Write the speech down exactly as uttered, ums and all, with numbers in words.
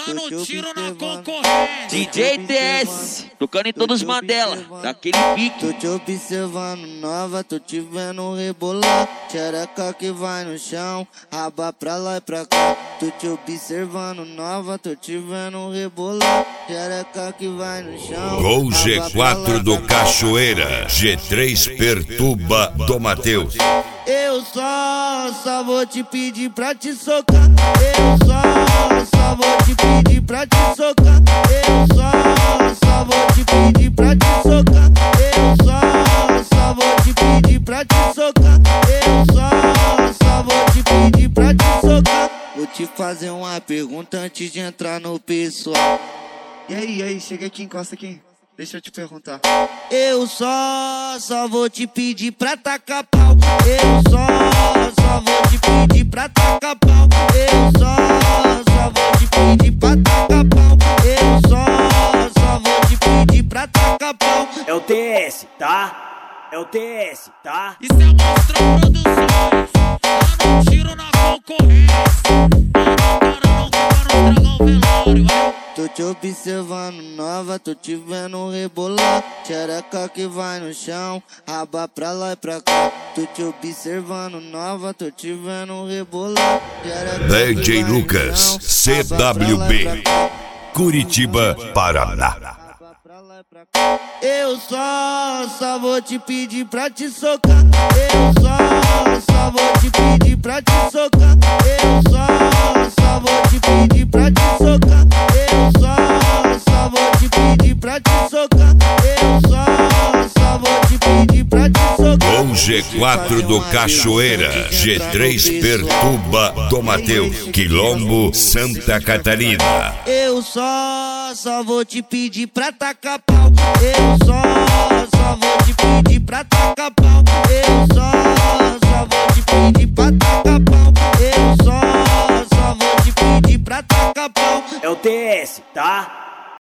dando tiro na concorrência. D J T S, tocando em todos os Mandela, daquele pique. Tô te observando nova, tô te vendo rebolar. Xereca que vai no chão, raba pra lá e pra cá. Tô te observando nova, tô te vendo rebolar. Xereca que vai no chão. Gol G quatro do Cachoeira, G três Perturba do Matheus. Eu só, só vou te pedir pra te socar. Eu só, só vou te pedir pra te socar. Eu só, só vou te pedir pra te socar. Eu só, só vou te pedir pra te socar. Eu só, só vou te pedir pra te socar. Vou te fazer uma pergunta antes de entrar no pessoal. E aí, e aí, chega aqui, encosta aqui. Deixa eu te perguntar. Eu só, só vou te pedir pra tacar pau. Eu só, só vou te pedir pra tacar pau. Eu só, só vou te pedir pra tacar pau. Eu só, só vou te pedir pra tacar pau. É o T S, tá? É o T S, tá? Isso é Monstrão Produções, dando tiro na concorrência. Mano, para não estragar o velório, vai. Tô te observando nova, tô te vendo rebolar. Xereca que vai no chão, raba pra lá e pra cá. Tô te observando nova, tô te vendo rebolar. D J Lucas, C W B, Curitiba, Paraná. Eu só, só vou te pedir pra te socar. Eu só, só vou te pedir pra te socar. Eu só, só vou te pedir pra te socar. Eu só, só vou te pedir pra te socar. Eu só, só vou te pedir pra te socar. Gol G quatro do Cachoeira, G três Perturba do Matheus, Quilombo, Santa Catarina. Eu só, só vou te pedir pra tacar pau. Eu só, só vou te pedir pra tacar pau. Eu só, só vou te pedir pra tacar pau. Eu só, só vou te pedir pra tacar pau. É o T S, tá?